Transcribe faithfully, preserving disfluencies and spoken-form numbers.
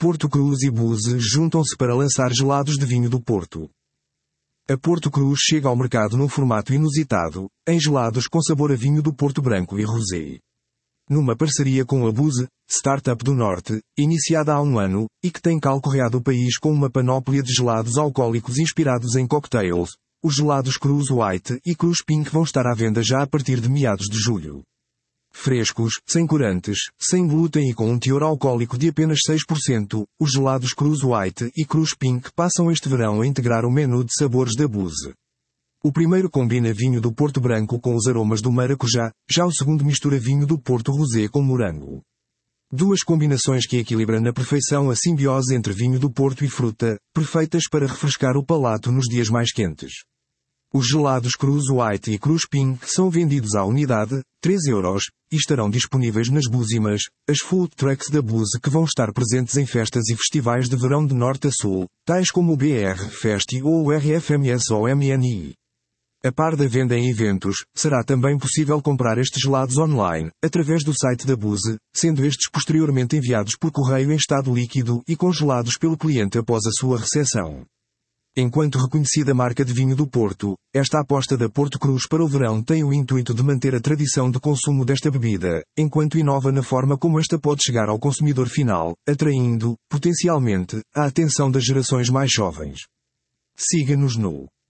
Porto Cruz e Buse juntam-se para lançar gelados de vinho do Porto. A Porto Cruz chega ao mercado num formato inusitado, em gelados com sabor a vinho do Porto Branco e Rosé. Numa parceria com a Buse, startup do Norte, iniciada há um ano, e que tem calcorreado o país com uma panóplia de gelados alcoólicos inspirados em cocktails, os gelados Cruz White e Cruz Pink vão estar à venda já a partir de meados de julho. Frescos, sem corantes, sem glúten e com um teor alcoólico de apenas seis por cento, os gelados Cruz White e Cruz Pink passam este verão a integrar o menu de sabores da Buse. O primeiro combina vinho do Porto Branco com os aromas do maracujá, já o segundo mistura vinho do Porto Rosé com morango. Duas combinações que equilibram na perfeição a simbiose entre vinho do Porto e fruta, perfeitas para refrescar o palato nos dias mais quentes. Os gelados Cruz White e Cruz Pink são vendidos à unidade, três euros, e estarão disponíveis nas Buzimas, as food trucks da Buse que vão estar presentes em festas e festivais de verão de norte a sul, tais como o B R Festi ou o R F M S ou M N I. A par da venda em eventos, será também possível comprar estes gelados online, através do site da Buse, sendo estes posteriormente enviados por correio em estado líquido e congelados pelo cliente após a sua recepção. Enquanto reconhecida marca de vinho do Porto, esta aposta da Porto Cruz para o verão tem o intuito de manter a tradição de consumo desta bebida, enquanto inova na forma como esta pode chegar ao consumidor final, atraindo, potencialmente, a atenção das gerações mais jovens. Siga-nos no